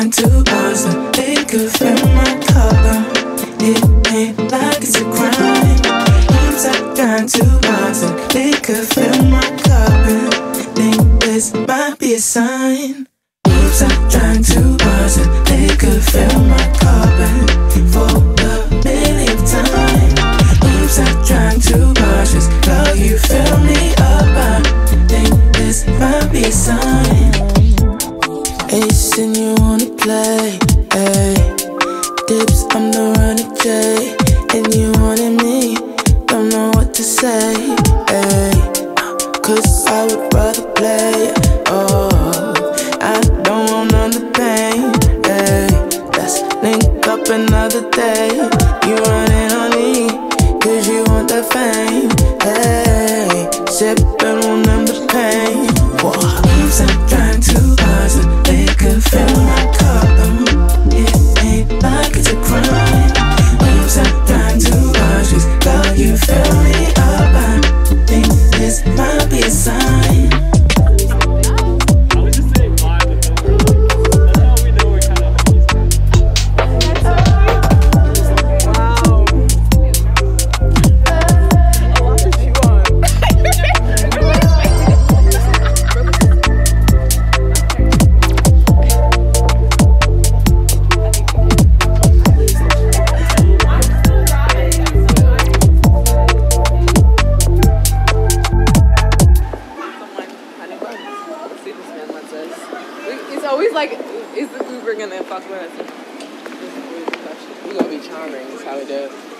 trying to answer. They could fill my cup. It ain't like it's a crime. Keeps on trying to answer. They could fill my cup. Think this might be a sign. Keeps on trying to answer. They could fill my cup for the millionth time. Keeps on trying to answer. Girl, you fill me up. I think this might be a sign. Ace and you wanna play, ayy. Dips, I'm the running J, and you wanted me, don't know what to say, ayy. Cause I would rather play, oh, I don't want none of the pain, ayy. Let's link up another day, you running on me, cause you want that fame, ayy. Sippin' on them the pain, whoa. I'm trying to answer, they could fill my cup, it ain't like it's a crime. I'm trying to answer, girl, you fill me up. I think this might be a sign. I was just saying vibe. That's how we know we're kind of wow. A lot to chew on. It's always like, is the Uber gonna fuck with us? We're gonna be charming, is how we do it.